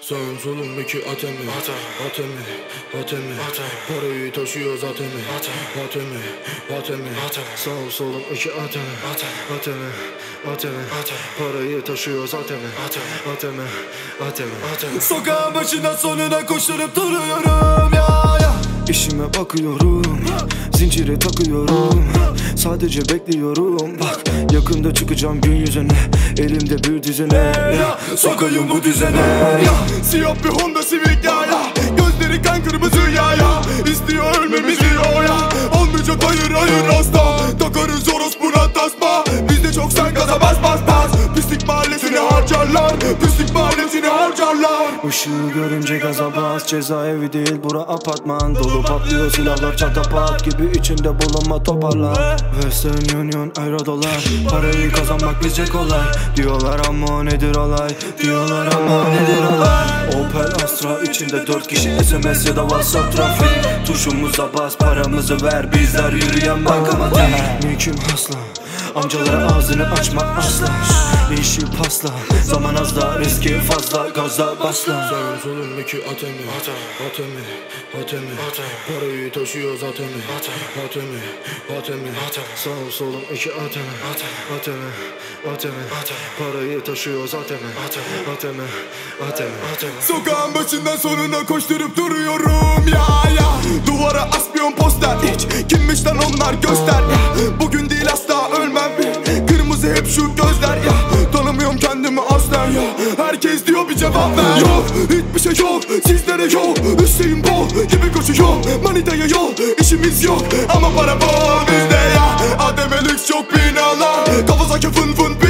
Sağım solum iki atemi Atemi Parayı taşıyor zaten Atemi Sağım solum iki atemi Parayı taşıyor zaten Atemi Sokağın başından sonuna koşturup duruyorum ya. İşime bakıyorum, zinciri takıyorum, sadece bekliyorum. Bak yakında çıkacağım gün yüzüne, elimde bir düzene ya. Sokayım bu düzene ya. Siyah bir Honda Civic ya. Gözleri kan kırmızı ya. İstiyor ölmemizi ya. Olmayacak hayır asla. Takarız orospuna tasma. Biz de çok sen gaza bas. Pislik mahallesini harcarlar. Işığı görünce gaza bas. Cezaevi değil bura apartman. Dolu patlıyor silahlar çatapat gibi, içinde bulunma toparlan. Western Union euro dolar. Parayı kazanmak bizce kolay diyorlar ama nedir olay? Opel Astra içinde 4 kişi, SMS ya da WhatsApp trafik. Tuşumuza bas, paramızı ver, bizler yürüyen bankamatik. Mülküm hasla, amcalara ağzını açma asla. İşi pasla, zaman az da riski fazla, gaza basla. Sağım solum iki atemi Parayı taşıyor zaten Atemi Sağım solum iki atemi Parayı taşıyor zaten Atemi Sokağın başından sonuna koşturup duruyorum ya. Duvara asmıyorum poster, hiç kimmiş lan onlar göster ya. Bugün değil asla ölmem, kırmızı hep şu gözler ya. Tanımıyorum kendimi aslen ya. Herkes diyor bir cevap ver. Yok hiçbir şey yok, sizlere yok. Hüseyin Bol gibi koşuyor, manitaya yol. İşimiz yok ama para bol bizde ya. Ademe lüks çok binalar, Kawasaki fın